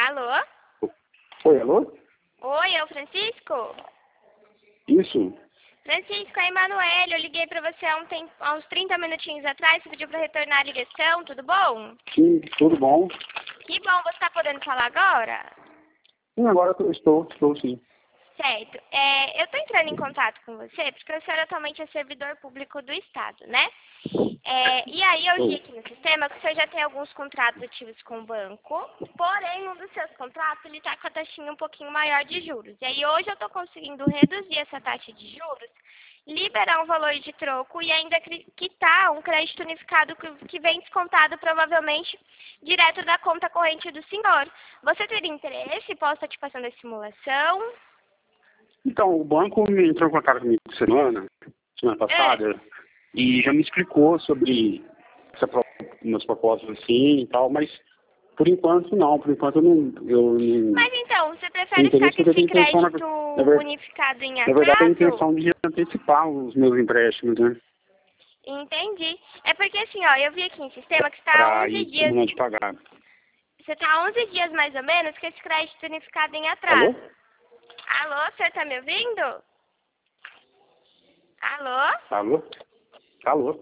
Alô? Oi, alô? Oi, é o Francisco? Isso? Francisco, é a Emanuele. Eu liguei pra você há uns 30 minutinhos atrás. Você pediu pra retornar a ligação, tudo bom? Sim, tudo bom? Que bom, você tá podendo falar agora? Sim, agora eu estou sim. Certo. Eu tô entrando em contato com você porque o senhor atualmente é servidor público do Estado, né? E aí eu vi aqui no sistema que o senhor já tem alguns contratos ativos com o banco, porém um dos seus contratos ele tá com a taxinha um pouquinho maior de juros. E aí hoje eu tô conseguindo reduzir essa taxa de juros, liberar um valor de troco e ainda quitar um crédito unificado que vem descontado provavelmente direto da conta corrente do senhor. Você teria interesse? Posso estar te passando a simulação? Então, o banco me entrou em contato comigo semana passada, e já me explicou sobre umas propostas assim e tal, mas por enquanto não, por enquanto eu não Mas então, você prefere tenho ficar interesse com porque eu esse tenho intenção, crédito unificado em na verdade, eu tenho atraso? intenção de antecipar os meus empréstimos, né? Entendi. É porque assim, ó, eu vi aqui em sistema que está há Para 11 ir dias. terminando de pagar. Você está há 11 dias mais ou menos com esse crédito unificado em Alô? atraso. Alô, você tá me ouvindo? Alô? Alô? Alô?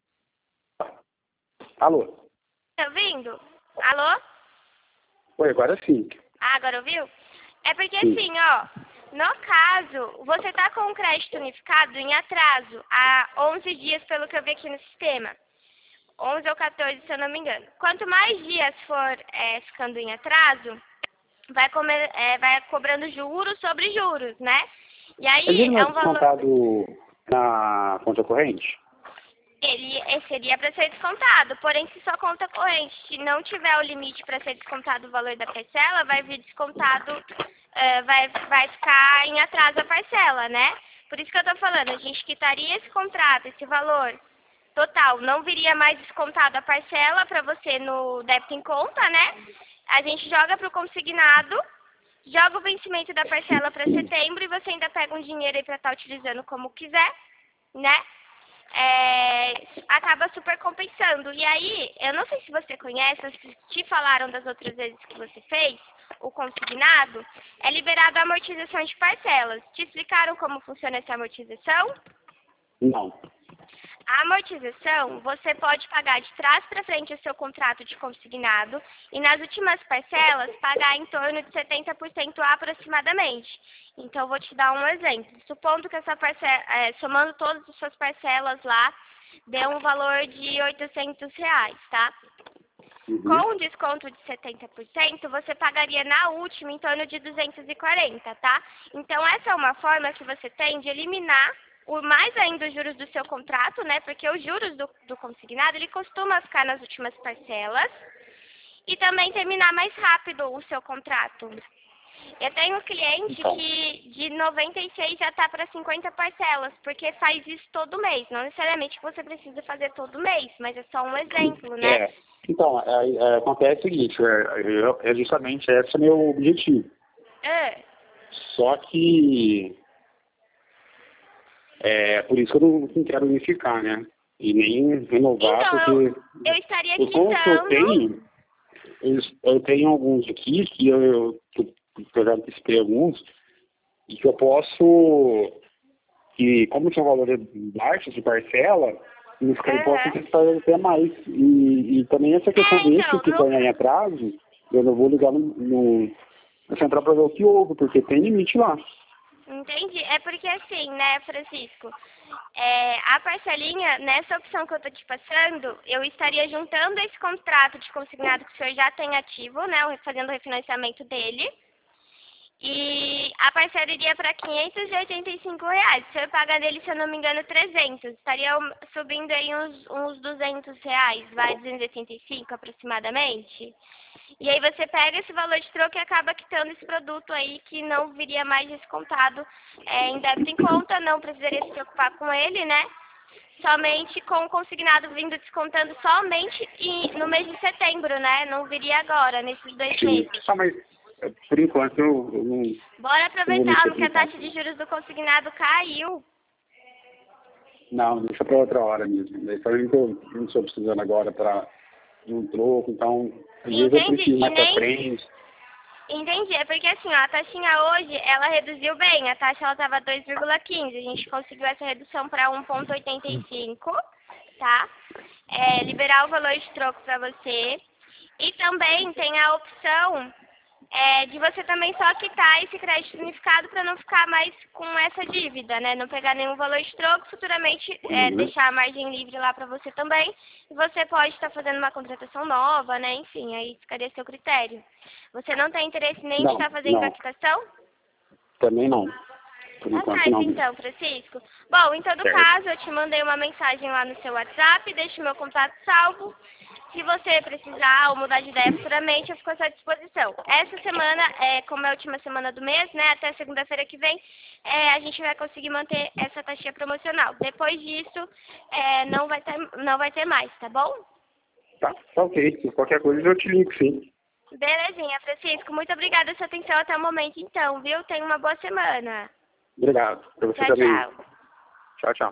Alô? Tá ouvindo? Alô? Oi, agora sim. Ah, agora ouviu? É porque Sim. assim, ó, no caso, você tá com o crédito unificado em atraso há 11 dias, pelo que eu vi aqui no sistema. 11 ou 14, se eu não me engano. Quanto mais dias for ficando em atraso, vai cobrando juros sobre juros, né? E aí Ele não é é um valor. descontado na conta corrente? Ele seria para ser descontado, porém se sua conta corrente não tiver o limite para ser descontado o valor da parcela, vai vir descontado, vai ficar em atraso a parcela, né? Por isso que eu tô falando, a gente quitaria esse contrato, esse valor total, não viria mais descontado a parcela para você no débito em conta, né? A gente joga para o consignado, joga o vencimento da parcela para setembro e você ainda pega um dinheiro aí para estar utilizando como quiser, né? Acaba super compensando. E aí, eu não sei se você conhece, ou se te falaram das outras vezes que você fez, o consignado, é liberado a amortização de parcelas. Te explicaram como funciona essa amortização? Não. A amortização, você pode pagar de trás para frente o seu contrato de consignado e nas últimas parcelas pagar em torno de 70% aproximadamente. Então, vou te dar um exemplo. Supondo que essa parcela, somando todas as suas parcelas lá, dê um valor de R$ 800, tá? Uhum. Com um desconto de 70%, você pagaria na última em torno de 240, tá? Então, essa é uma forma que você tem de eliminar mais ainda os juros do seu contrato, né? Porque os juros do consignado, ele costuma ficar nas últimas parcelas e também terminar mais rápido o seu contrato. Eu tenho um cliente que de 96 já está para 50 parcelas, porque faz isso todo mês. Não necessariamente você precisa fazer todo mês, mas é só um exemplo, né? Então, acontece o seguinte, justamente esse é o meu objetivo. Só que por isso que eu não quero unificar, né? E nem renovar, Então, porque eu estaria os pontos que eu tenho alguns aqui que eu já antecipei alguns, e que eu posso, que como são valores baixos de parcela, eu posso antecipar até mais. E também essa questão desse que está em atraso, eu não vou ligar na central para ver o que houve, porque tem limite lá. Entendi. É porque assim, né, Francisco? A parcelinha, nessa opção que eu tô te passando, eu estaria juntando esse contrato de consignado que o senhor já tem ativo, né, fazendo o refinanciamento dele. E a parcela iria para R$ 585. O senhor paga nele, se eu não me engano, 300. Estaria subindo aí uns R$ 200, vai, 285 aproximadamente. E aí você pega esse valor de troco e acaba quitando esse produto aí que não viria mais descontado em débito em conta, não precisaria se preocupar com ele, né? Somente com o consignado vindo descontando somente no mês de setembro, né? Não viria agora, nesses 2 meses. Mas por enquanto eu não... Bora aproveitar que a taxa de juros do consignado caiu. Não, deixa para outra hora mesmo. Daí também que eu não estou precisando agora de um troco, então às vezes eu preciso mais para frente. Entendi, é porque assim, ó, a taxinha hoje, ela reduziu bem, a taxa ela estava 2,15, a gente conseguiu essa redução para 1,85, tá? Liberar o valor de troco para você. E também tem a opção de você também só quitar esse crédito unificado para não ficar mais com essa dívida, né? Não pegar nenhum valor de troco, futuramente deixar a margem livre lá para você também. E você pode estar fazendo uma contratação nova, né? Enfim, aí ficaria a seu critério. Você não tem interesse nem de estar fazendo a quitação? Também não. Por Tá enquanto certo, não. então, Francisco. Bom, em todo caso, eu te mandei uma mensagem lá no seu WhatsApp, deixo meu contato salvo. Se você precisar ou mudar de ideia futuramente, eu fico à sua disposição. Essa semana, como é a última semana do mês, né, até segunda-feira que vem, a gente vai conseguir manter essa taxa promocional. Depois disso, não vai ter mais, tá bom? Tá ok. Se qualquer coisa eu te ligo, sim. Belezinha, Francisco. Muito obrigada pela sua atenção até o momento, então, viu? Tenha uma boa semana. Obrigado. Pra você Tchau, também. tchau. Tchau, tchau.